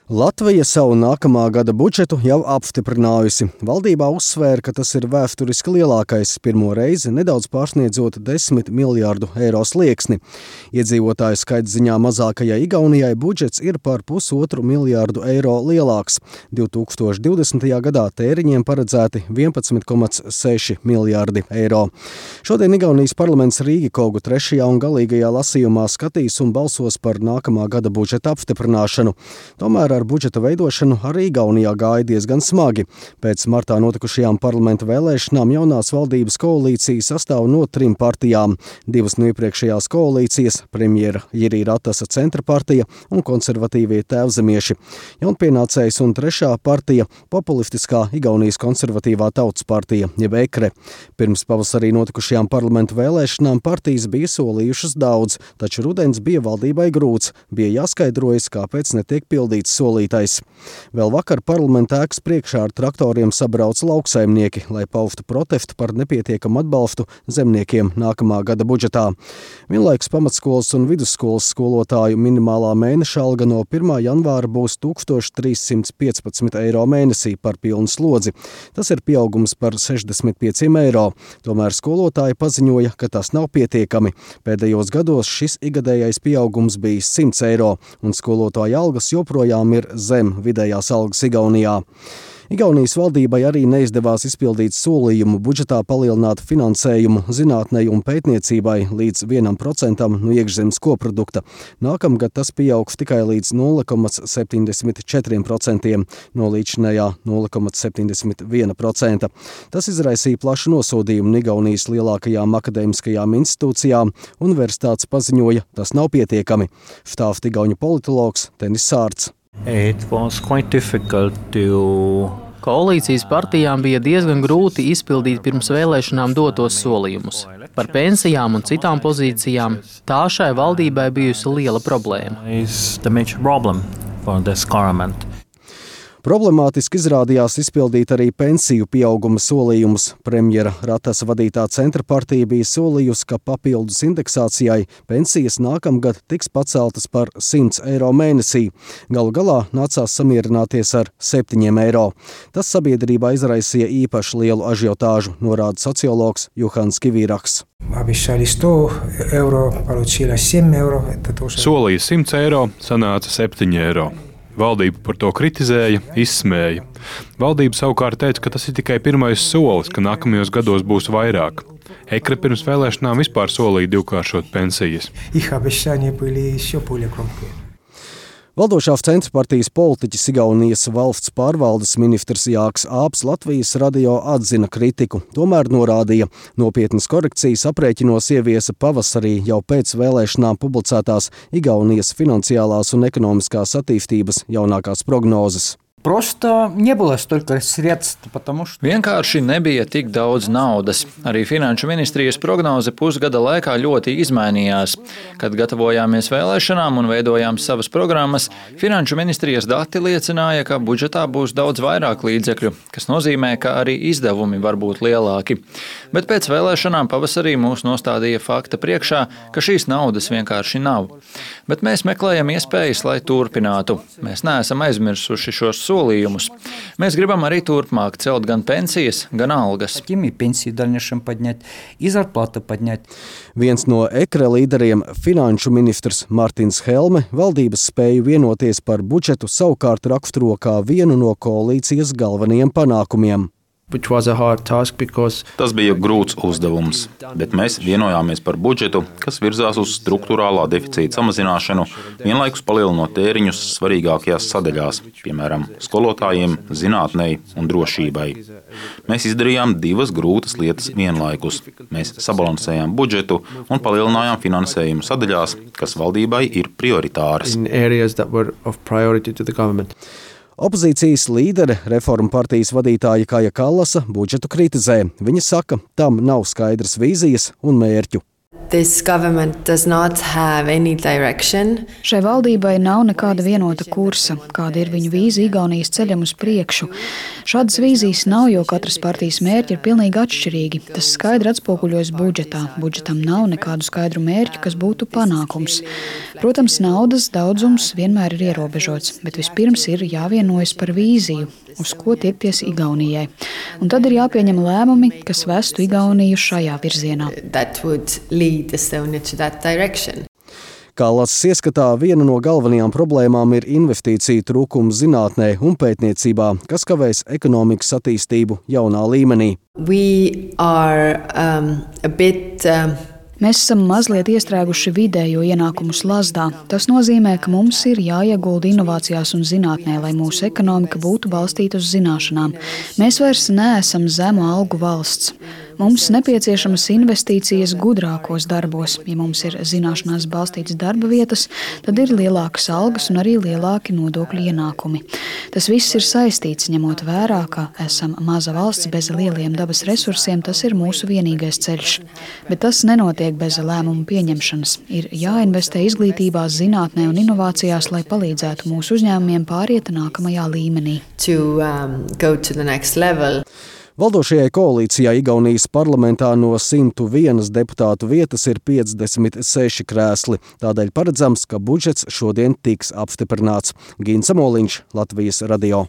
Latvija savu nākamā gada budžetu jau apstiprinājusi. Valdībā uzsvēra, ka tas ir vēsturiski lielākais, pirmo reizi nedaudz pārsniedzot 10 miljārdu eiro slieksni. Iedzīvotāju skaita ziņā mazākajai Igaunijai budžets ir par 1,5 miljārdu eiro lielāks. 2020. gadā tēriņiem paredzēti 11,6 miljārdi eiro. Šodien Igaunijas parlaments Rīgikogu 3. un galīgajā lasījumā skatīs un balsos par nākamā gada budžeta apstiprināšanu. Tomēr ar budžeta veidošanu arī Igaunijā gāja diezgan smagi. Pēc martā notikušajām parlamenta vēlēšanām jaunās valdības koalīcija sastāv no 3 partijām. 2 no iepriekšējās koalīcijas – premjera Jiri Ratasa centra partija un konservatīvie Tēvzemieši. Jaunpienācējs un 3. partija – populistiskā Igaunijas konservatīvā tautas partija, jeb EKRE. Pirms pavasarī notikušajām parlamenta vēlēšanām partijas bija solījušas daudz, taču rudens bija valdībai grūts. Bija jāskaidrojas, kāpēc netiek pildīts solītais. Vēl vakar parlamenta ēkas priekšā ar traktoriem sabrauca lauksaimnieki, lai paustu protestu par nepietiekamu atbalstu zemniekiem nākamā gada budžetā. Vienlaikus pamatskolas un vidusskolas skolotāju minimālā mēneša alga no 1. janvāra būs 1315 eiro mēnesī par pilnu slodzi. Tas ir pieaugums par 65 eiro. Tomēr skolotāji paziņoja, ka tas nav pietiekami. Pēdējos gados šis igadējais pieaugums bija 100 eiro, un skolotāju algas joprojām ir zem vidējās algas Igaunijā. Igaunijas valdībai arī neizdevās izpildīt solījumu budžetā palielināt finansējumu zinātnei un pētniecībai līdz 1% no iekšzemes koprodukta. Nākamgad tas pieaugs tikai līdz 0,74% no līdzinējā 0,71%. Tas izraisīja plašu nosodījumu Igaunijas lielākajām akadēmiskajām institūcijām. Universitātes paziņoja, tas nav pietiekami. Stāsta igauņu politologs Tenis Sārts. Koalīcijas partijām bija diezgan grūti izpildīt pirms vēlēšanām dotos solījumus. Par pensijām un citām pozīcijām tā šai valdībai bijusi liela problēma. Problemātiski izrādījās izpildīt arī pensiju pieauguma solījumus. Premjera Ratasa vadītā centra partija bija solījusi, ka papildus indeksācijai pensijas nākamgad tiks paceltas par 100 eiro mēnesī. Galu galā nācās samierināties ar 7 eiro. Tas sabiedrībā izraisīja īpaši lielu ažiotāžu, norāda sociologs Juhans Kivīraks. Solīja 100 eiro, sanāca 7 eiro. Valdība par to kritizēja, izsmēja. Valdība savukārt teica, ka tas ir tikai pirmais solis, ka nākamajos gados būs vairāk. EKRE pirms vēlēšanām vispār solīja 2-kāršot pensijas. Valdošās centrpartijas politiķis Igaunijas valsts pārvaldes ministrs Jāks Āps Latvijas radio atzina kritiku, tomēr norādīja, nopietnas korekcijas aprēķinos ieviesa pavasarī jau pēc vēlēšanām publicētās Igaunijas finansiālās un ekonomiskās attīstības jaunākās prognozes. Vienkārši nebija tik daudz naudas. Arī Finanšu ministrijas prognoze pusgada laikā ļoti izmainījās. Kad gatavojāmies vēlēšanām un veidojām savas programmas, Finanšu ministrijas dati liecināja, ka budžetā būs daudz vairāk līdzekļu, kas nozīmē, ka arī izdevumi var būt lielāki. Bet pēc vēlēšanām pavasarī mūs nostādīja fakta priekšā, ka šīs naudas vienkārši nav. Bet mēs meklējam iespējas, lai turpinātu. Mēs neesam aizmirsuši šos solījumus. Mēs gribam arī turpmāk celt gan pensijas, gan algas. Viens no EKRE līderiem, finanšu ministrs Martins Helme, valdības spēju vienoties par budžetu savukārt raksturo kā vienu no koalīcijas galvenajiem panākumiem. Tas bija grūts uzdevums, bet mēs vienojāmies par budžetu, kas virzās uz struktūrālā deficīta samazināšanu, vienlaikus palielinot tēriņus svarīgākajās sadaļās, piemēram, skolotājiem, zinātnei un drošībai. Mēs izdarījām 2 grūtas lietas vienlaikus. Mēs sabalansējām budžetu un palielinājām finansējumu sadaļās, kas valdībai ir prioritāras. Opozīcijas līdere, Reformu partijas vadītāja Kaja Kallasa budžetu kritizē. Viņa saka, tam nav skaidras vīzijas un mērķu. Šai valdībai nav nekāda vienota kursa, kāda ir viņu vīzija Igaunijas ceļam uz priekšu. Šādas vīzijas nav, jo katras partijas mērķi ir pilnīgi atšķirīgi. Tas skaidri atspoguļojas budžetā. Budžetam nav nekādu skaidru mērķu, kas būtu panākums. Protams, naudas daudzums vienmēr ir ierobežots, bet vispirms ir jāvienojas par vīziju, uz ko tiekties Igaunijai. Un tad ir jāpieņem lēmumi, kas vestu Igauniju šajā virzienā. Kā lases ieskatā, viena no galvenajām problēmām ir investīciju trūkums zinātnē un pētniecībā, kas kavēs ekonomikas attīstību jaunā līmenī. Mēs esam mazliet iestrēguši vidējo ienākumu slazdā. Tas nozīmē, ka mums ir jāiegulda inovācijās un zinātnē, lai mūsu ekonomika būtu balstīta uz zināšanām. Mēs vairs neesam zemu algu valsts. Mums nepieciešamas investīcijas gudrākos darbos. Ja mums ir zināšanās balstītas darba vietas, tad ir lielākas algas un arī lielāki nodokļu ienākumi. Tas viss ir saistīts, ņemot vērā, ka esam maza valsts bez lieliem dabas resursiem, tas ir mūsu vienīgais ceļš. Bet tas nenotiek bez lēmumu pieņemšanas. Ir jāinvestē izglītībā, zinātnē un inovācijās, lai palīdzētu mūsu uzņēmumiem pāriet nākamajā līmenī. Valdošajai koalīcijai Igaunijas parlamentā no 101 deputātu vietas ir 56 krēsli. Tādēļ paredzams, ka budžets šodien tiks apstiprināts. Gins Samoliņš, Latvijas radio.